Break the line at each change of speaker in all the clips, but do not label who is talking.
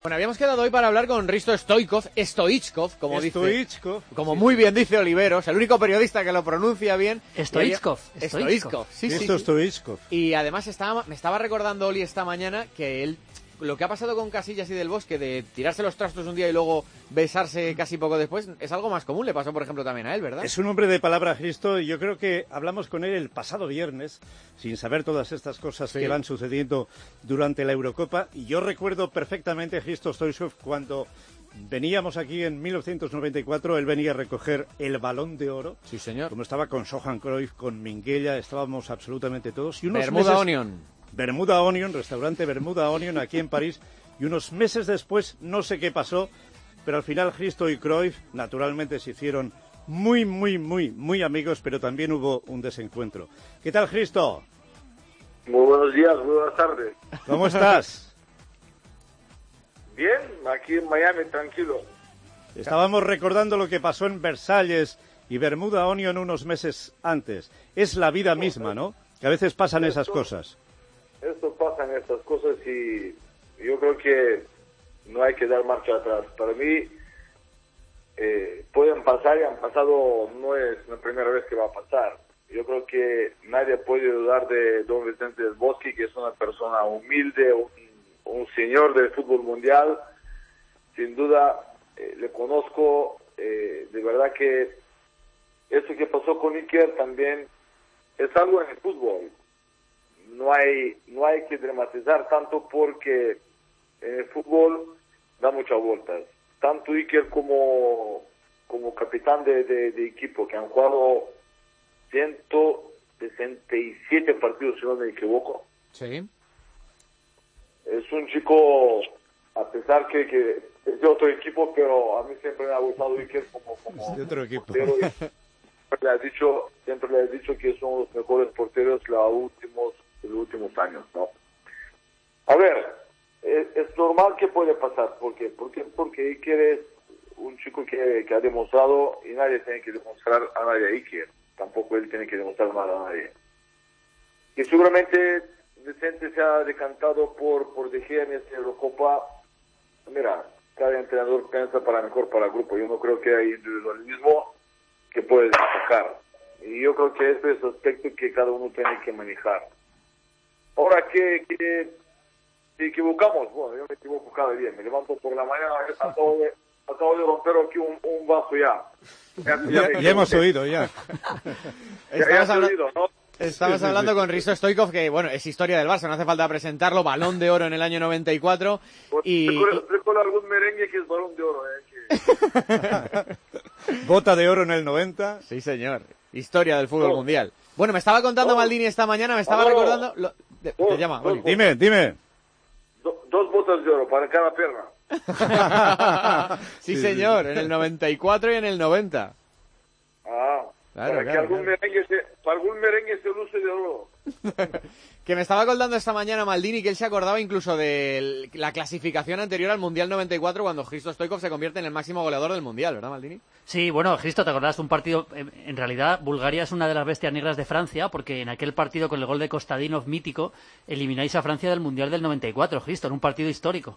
Bueno, habíamos quedado hoy para hablar con Hristo Stoichkov, como muy bien dice Oliveros, el único periodista que lo pronuncia bien.
Stoichkov.
Sí.
Stoichkov.
Y además me estaba recordando Oli esta mañana que él, lo que ha pasado con Casillas y Del Bosque, de tirarse los trastos un día y luego besarse casi poco después, es algo más común. Le pasó, por ejemplo, también a él, ¿verdad?
Es un hombre de palabra, Hristo, y yo creo que hablamos con él el pasado viernes, sin saber todas estas cosas que van sucediendo durante la Eurocopa. Y yo recuerdo perfectamente, Hristo Stoichkov, cuando veníamos aquí en 1994, él venía a recoger el Balón de Oro.
Sí, señor.
Como estaba con Johan Cruyff, con Minguella, estábamos absolutamente todos. Y Bermuda Onion, restaurante Bermuda Onion aquí en París, y unos meses después, no sé qué pasó, pero al final Hristo y Cruyff naturalmente se hicieron muy amigos, pero también hubo un desencuentro. ¿Qué tal, Hristo?
Muy buenos días, muy buenas tardes.
¿Cómo estás?
Bien, aquí en Miami, tranquilo.
Estábamos recordando lo que pasó en Versalles y Bermuda Onion unos meses antes. Es la vida misma, ¿no? Que a veces pasan esas cosas.
Esto pasan estas cosas y yo creo que no hay que dar marcha atrás. Para mí, pueden pasar y han pasado, no es la primera vez que va a pasar. Yo creo que nadie puede dudar de don Vicente Del Bosque, que es una persona humilde, un señor del fútbol mundial. Sin duda, le conozco, de verdad que eso que pasó con Iker también es algo en el fútbol. No hay que dramatizar tanto porque en el fútbol da muchas vueltas. Tanto Iker como capitán de equipo, que han jugado 167 partidos, si no me equivoco.
Sí.
Es un chico, a pesar que es de otro equipo, pero a mí siempre me ha gustado Iker como
de otro equipo.
Portero. Siempre le he dicho que son los mejores porteros los últimos años, ¿no? A ver, es normal que puede pasar. ¿Por qué? Porque Iker es un chico que ha demostrado, y nadie tiene que demostrar a nadie a Iker. Tampoco él tiene que demostrar nada a nadie. Y seguramente Vicente se ha decantado por De Gea en esta Eurocopa. Mira, cada entrenador piensa mejor para el grupo. Yo no creo que hay individualismo que puede destacar. Y yo creo que ese es el aspecto que cada uno tiene que manejar. Ahora que equivocamos, bueno, yo me equivoco cada día. Me levanto por la mañana, acabo de romper aquí un vaso ya.
Ya hemos oído, ya.
Estamos hablando con Hristo Stoichkov, que bueno, es historia del Barça, no hace falta presentarlo, Balón de Oro en el año 94.
Recuerdo algún merengue que es Balón de Oro,
Bota de oro en el 90.
Sí, señor. Historia del fútbol mundial. Bueno, me estaba contando Maldini esta mañana, me estaba recordando... Te llama, Oli.
Dime.
Dos botas de oro para cada pierna.
Sí, señor, en el 94 y en el 90. Claro,
para que algún merengue se luce de oro.
Que me estaba acordando esta mañana Maldini que él se acordaba incluso de la clasificación anterior al Mundial 94 cuando Hristo Stoichkov se convierte en el máximo goleador del Mundial, ¿verdad, Maldini?
Sí, bueno, Hristo, ¿te acordás de un partido? En realidad, Bulgaria es una de las bestias negras de Francia, porque en aquel partido con el gol de Kostadinov mítico, elimináis a Francia del Mundial del 94, Hristo, en un partido histórico.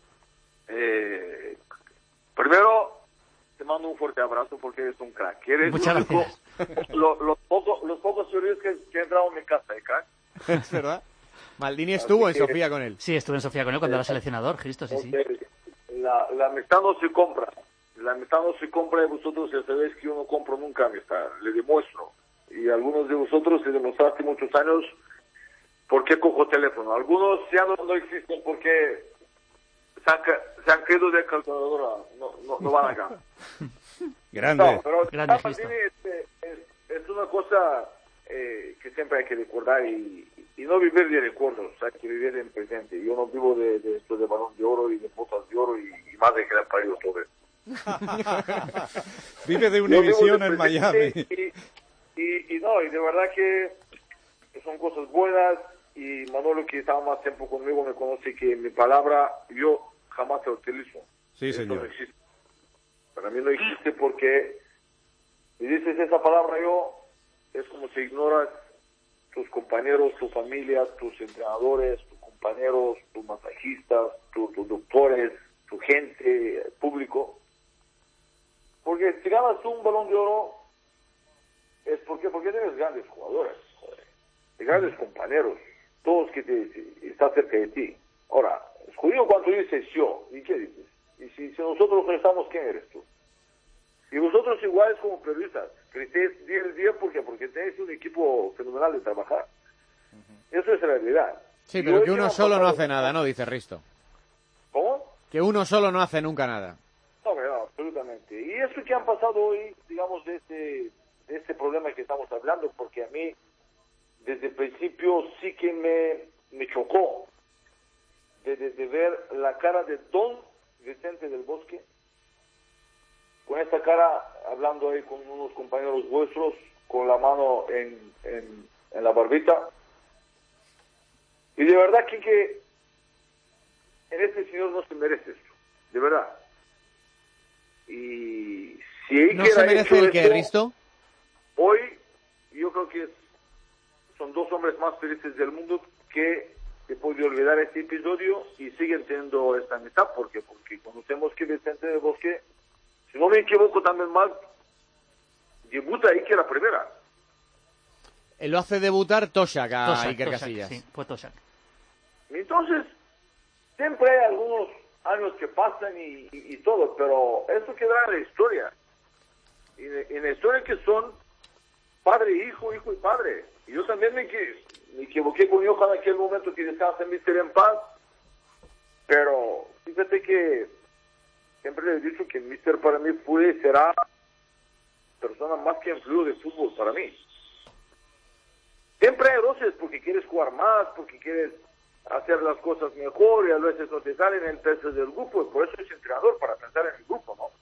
Primero, te mando un fuerte abrazo porque eres un crack.
Muchas gracias.
Los pocos periodistas que han entrado en mi casa, crack.
Es verdad. Maldini estuvo en Sofía con él.
Sí, estuve en Sofía con él cuando era seleccionador, Hristo, sí.
La amistad no se compra. La amistad no se compra y vosotros ya sabéis que yo no compro nunca amistad. Le demuestro. Y algunos de vosotros le demostraste muchos años por qué cojo teléfono. Algunos ya no existen porque se han caído de calculadora. No van acá.
Grande.
No, pero
Grande, Hristo.
Es una cosa que siempre hay que recordar y no vivir de recuerdos, hay que vivir en presente. Yo no vivo de esto de Balón de Oro y de botas de oro y más de que le han parido todo eso.
Vive de Univision en Miami.
Y de verdad que son cosas buenas. Y Manolo, que estaba más tiempo conmigo, me conoce que mi palabra yo jamás la utilizo.
Sí,
esto
señor.
no existe. Para mí no existe porque si dices esa palabra es como si ignoras tus compañeros, tu familia, tus entrenadores, tus compañeros, tus masajistas, tus doctores, ganas un Balón de Oro es porque tienes grandes jugadores, joder, y grandes compañeros, todos que están cerca de ti. Ahora, es jodido cuando dices yo, ¿y qué dices? Y si nosotros no estamos, ¿quién eres tú? Y vosotros iguales como periodistas, creéis día al día porque tenéis un equipo fenomenal de trabajar. Eso es la realidad.
Sí, pero que uno solo no hace nada, ¿no? Dice Risto.
¿Cómo?
Que uno solo no hace nunca nada.
No, absolutamente. Y eso que han pasado hoy, digamos, de este problema que estamos hablando, porque a mí, desde el principio, sí que me chocó de ver la cara de don Vicente del Bosque, con esta cara, hablando ahí con unos compañeros vuestros, con la mano en la barbita. Y de verdad que en este señor no se merece esto, de verdad. Y si
¿No se merece el que, Risto?
Hoy yo creo que son dos hombres más felices del mundo que se puede olvidar este episodio y siguen teniendo esta amistad, porque conocemos que Vicente del Bosque, si no me equivoco también mal, debuta ahí que la primera.
Lo hace debutar Toshak a Iker Casillas.
Sí, fue Toshak.
Entonces, siempre hay algunos años que pasan y todo, pero eso quedará en la historia. En la historia que son padre e hijo, hijo y padre. Y yo también me equivoqué con Johan en aquel momento que descansa en Mister en paz, pero fíjate que siempre le he dicho que Mister para mí fue y será la persona más que influyó de fútbol para mí. Siempre hay roces porque quieres jugar más, porque quieres hacer las cosas mejor y a veces no te salen en el peso del grupo, y por eso es entrenador, para pensar en el grupo, ¿no?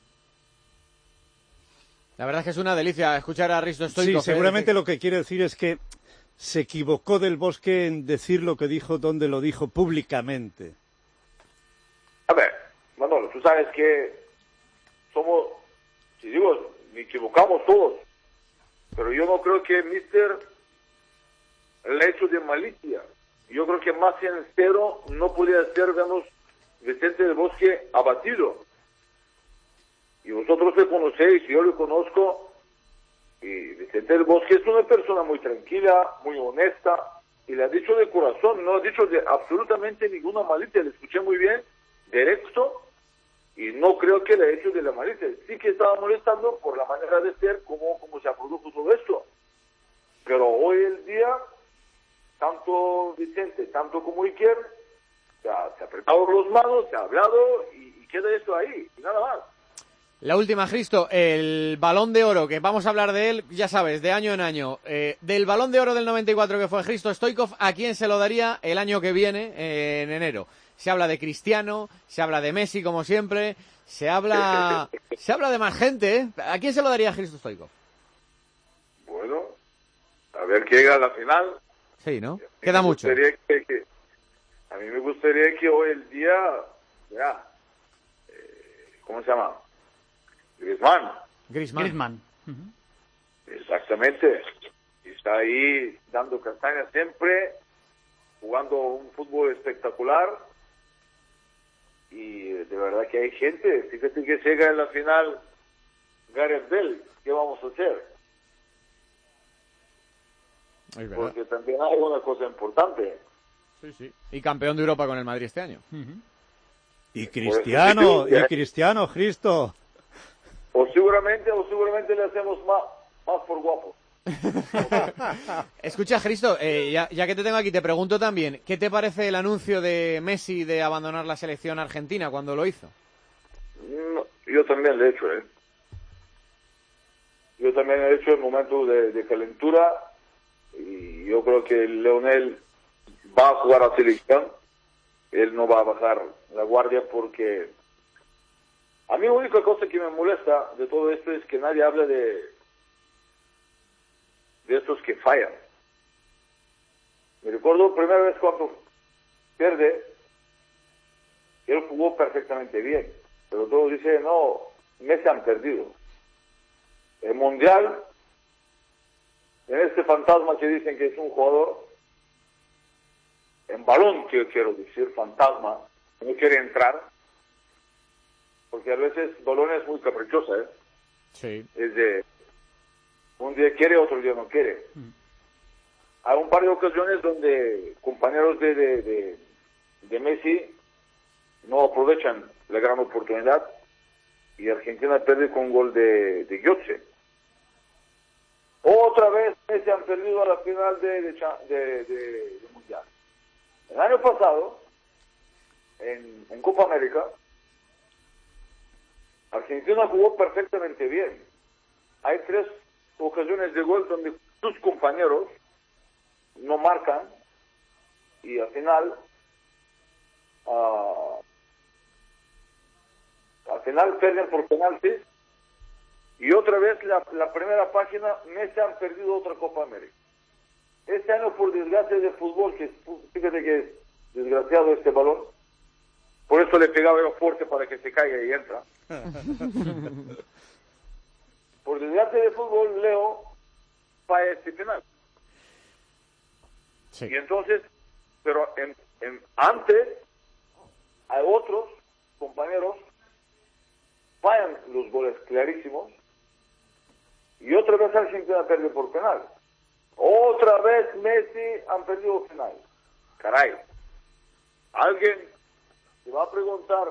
La verdad es que es una delicia escuchar a Risto Stoichkov.
Sí, seguramente lo que quiere decir es que se equivocó Del Bosque en decir lo que dijo, donde lo dijo públicamente.
A ver, Manolo, tú sabes que somos, si digo, me equivocamos todos, pero yo no creo que Mister el hecho de malicia. Yo creo que más sincero no podía ser, vemos, Vicente del Bosque abatido. Y vosotros le conocéis, yo le conozco, y Vicente del Bosque es una persona muy tranquila, muy honesta, y le ha dicho de corazón, no ha dicho de absolutamente ninguna malicia, le escuché muy bien, directo, y no creo que le haya hecho de la malicia. Sí que estaba molestando por la manera de ser, como se produjo todo esto. Pero hoy el día, tanto Vicente, tanto como Iker, se ha apretado las manos, se ha hablado y queda esto ahí, y nada más.
La última, Risto, el Balón de Oro, que vamos a hablar de él, ya sabes, de año en año. Del Balón de Oro del 94 que fue Risto Stoichkov, ¿a quién se lo daría el año que viene, en enero? Se habla de Cristiano, se habla de Messi, como siempre, se habla de más gente, ¿eh? ¿A quién se lo daría Risto Stoichkov?
Bueno, a ver qué llega a la final.
Sí, ¿no? Queda mucho.
A mí me gustaría que hoy el día, ¿cómo se llama?
Griezmann.
Exactamente. Está ahí dando castaña siempre, jugando un fútbol espectacular. Y de verdad que hay gente. Fíjate que llega en la final Gareth Bale. ¿Qué vamos a hacer? Porque también hay una cosa importante.
Sí. Y campeón de Europa con el Madrid este año.
Y Cristiano, Cristo.
O seguramente le hacemos más por guapo.
Escucha, Risto, ya que te tengo aquí, te pregunto también, ¿qué te parece el anuncio de Messi de abandonar la selección argentina cuando lo hizo?
No, yo también lo he hecho, Yo también he hecho el momento de calentura, y yo creo que Leonel va a jugar a selección. Él no va a bajar la guardia, porque a mí la única cosa que me molesta de todo esto es que nadie habla de estos que fallan. Me recuerdo la primera vez cuando pierde, él jugó perfectamente bien, pero todos dicen, no, Messi han perdido. El Mundial, en este fantasma que dicen que es un jugador, en balón, que quiero decir, fantasma, no quiere entrar, porque a veces balón es muy caprichosa,
Sí.
Es de un día quiere, otro día no quiere. Hay un par de ocasiones donde compañeros de Messi no aprovechan la gran oportunidad y Argentina pierde con un gol de Götze. Otra vez Messi han perdido a la final de Mundial. El año pasado, en Copa América, Argentina jugó perfectamente bien. Hay 3 ocasiones de gol donde sus compañeros no marcan y al final pierden por penaltis. Y otra vez la primera página, Messi han perdido otra Copa América. Este año, por desgracia de fútbol, que fíjate que es desgraciado este balón, por eso le pegaba yo fuerte para que se caiga y entra. Por desgracia de fútbol, Leo falla este penal.
Sí.
Y entonces, pero antes, hay otros compañeros fallan los goles clarísimos y otra vez Argentina pierde por penal. Otra vez Messi han perdido penal. Caray, alguien se va a preguntar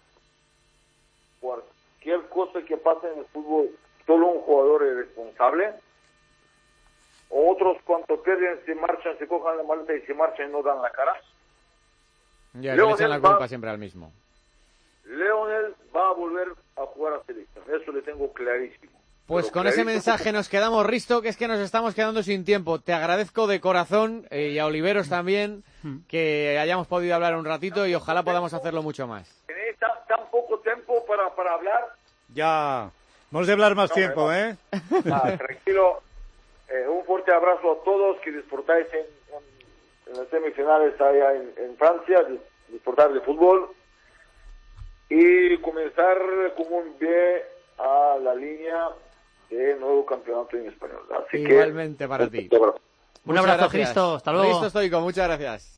cualquier cosa que pase en el fútbol, solo un jugador es responsable. Otros cuando pierden se marchan, se cojan la maleta y se marchan y no dan la cara.
Ya, le echan la culpa siempre al mismo.
Lionel va a volver a jugar a selección, eso le tengo clarísimo.
Pues con ese mensaje nos quedamos, Risto, que es que nos estamos quedando sin tiempo. Te agradezco de corazón, y a Oliveros también, que hayamos podido hablar un ratito y ojalá podamos hacerlo mucho más.
¿Tenéis tan poco tiempo para hablar?
Ya, hemos de hablar más tiempo, ¿eh?
Tranquilo. Un fuerte abrazo a todos, que disfrutáis en las semifinales allá en Francia, disfrutar de fútbol y comenzar como un pie a la línea de nuevo campeonato en español. Así
igualmente que, para ti.
Un abrazo, Cristo. Hasta luego.
Risto Stoico, muchas gracias.